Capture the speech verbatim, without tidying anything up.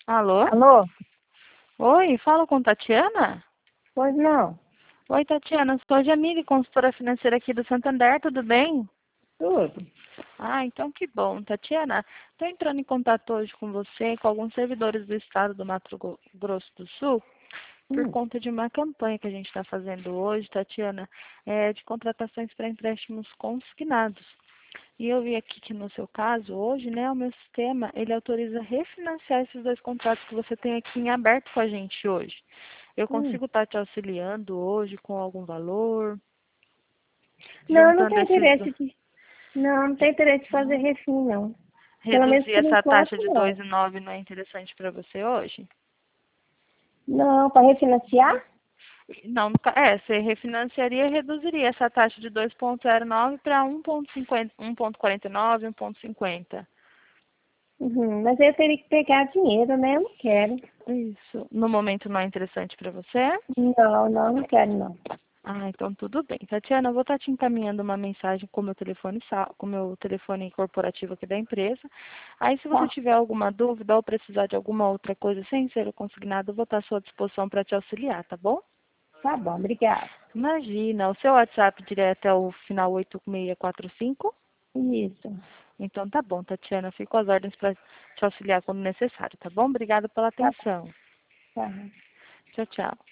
Alô? Alô? Oi, fala com Tatiana? Pois não. Oi, Tatiana, sou a Jamile, consultora financeira aqui do Santander, tudo bem? Tudo. Ah, então que bom. Tatiana, estou entrando em contato hoje com você, com alguns servidores do estado do Mato Gro- Grosso do Sul, por Hum, conta de uma campanha que a gente está fazendo hoje, Tatiana, é, de contratações para empréstimos consignados. E eu vi aqui que no seu caso, hoje, né, o meu sistema, ele autoriza refinanciar esses dois contratos que você tem aqui em aberto com a gente hoje. Eu hum. consigo estar te auxiliando hoje com algum valor, Não, não juntando tem esses, do- interesse de. Não, não tem interesse de fazer não? refim, não. Pelo menos Reduzir por essa taxa enquanto, de dois não. e nove não é interessante para você hoje? Não, para refinanciar? Não, no ca- é, você refinanciaria e reduziria essa taxa de dois vírgula zero nove para um vírgula cinquenta, um vírgula quarenta e nove, um vírgula cinquenta. Uhum, mas eu teria que pegar dinheiro, né? Eu não quero. Isso. No momento não é interessante para você? Não, não, não quero, não. Ah, então tudo bem. Tatiana, eu vou estar te encaminhando uma mensagem com o meu telefone, sa- com o meu telefone corporativo aqui da empresa. Aí, se você Tá, tiver alguma dúvida ou precisar de alguma outra coisa sem ser o consignado, eu vou estar à sua disposição para te auxiliar, tá bom? tá bom, obrigada. Imagina, o seu WhatsApp direto é o final oito seis quatro cinco? Isso. Então tá bom, Tatiana, eu fico às ordens para te auxiliar quando necessário, tá bom? Obrigada pela Tá bom, atenção. tá. Tchau, tchau.